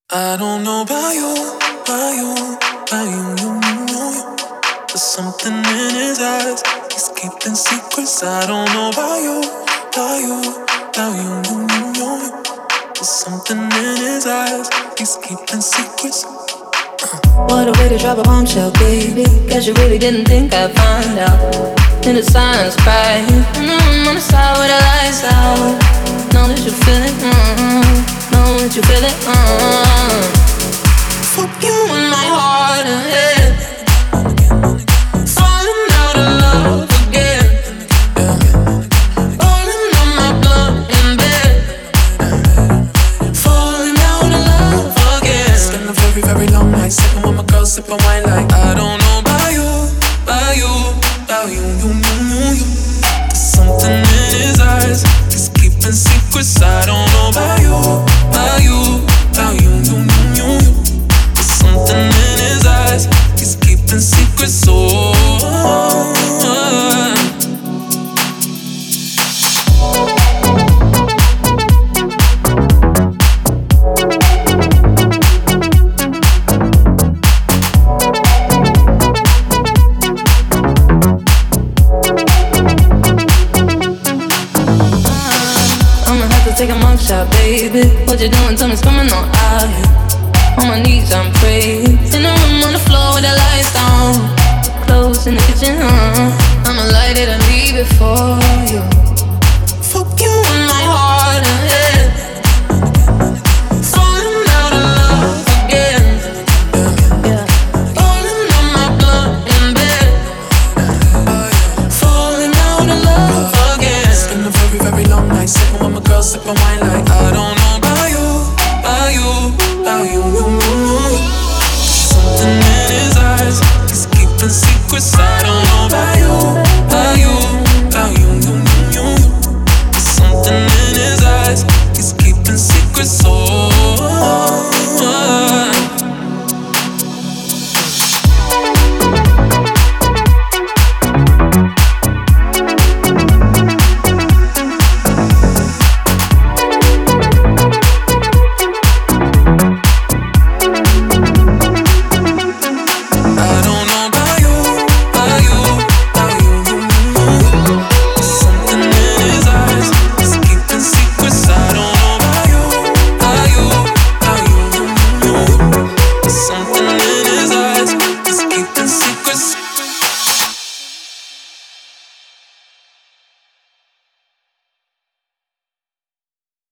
I don't know about you, about you, about you. There's something in his eyes, he's keeping secrets. I don't know about you, about you, about you. There's something in his eyes, he's keeping secrets. What a way to drop a bombshell, baby. Guess you really didn't think I'd find out. In the silence, crying. On the side with the lights out. Know that you feel it, know that you feel it, Fuck you in my heart and head. Falling out of love again. Rolling on my blood in bed. Falling out of love again. Spend a very, very long night sipping with my girl, sipping wine like I don't know about you, about you, about you. There's something in his eyes, he's keeping secrets. I don't know about you, about you, about you. There's something in his eyes, he's keeping secrets. Oh. Take a mugshot, baby. What you doing? Tell me, it's coming on out here. On my knees, I'm praying. In the room on the floor with the lights down. Clothes in the kitchen, I'ma light it and leave it for you. Fuck you in my heart and head. Falling out of love again. Yeah. Rolling on my blood in bed. Falling out of love again. It's been a very, very long night sipping with my girl, sipping wine like I don't know about you, about you, about you.